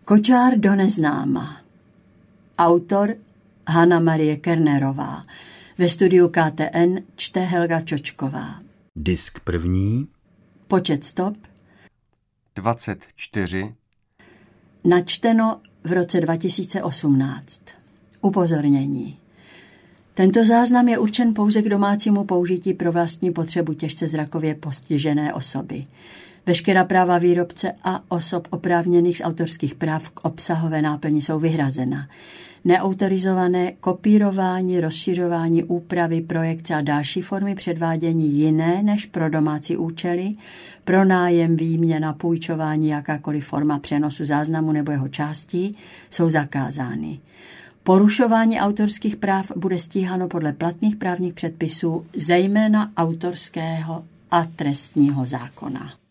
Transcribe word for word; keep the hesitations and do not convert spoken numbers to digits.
Kočár do neznáma. Autor Hana Marie Kernerová. Ve studiu K T N čte Helga Čočková. Disk první. Počet stop. dvacet čtyři. Načteno v roce dva tisíce osmnáct. Upozornění. Tento záznam je určen pouze k domácímu použití pro vlastní potřebu těžce zrakově postižené osoby. Veškerá práva výrobce a osob oprávněných z autorských práv k obsahové náplni jsou vyhrazena. Neautorizované kopírování, rozšiřování, úpravy, projekce a další formy předvádění jiné než pro domácí účely, pronájem, výměna, půjčování, jakákoliv forma přenosu záznamu nebo jeho částí jsou zakázány. Porušování autorských práv bude stíháno podle platných právních předpisů, zejména autorského a trestního zákona.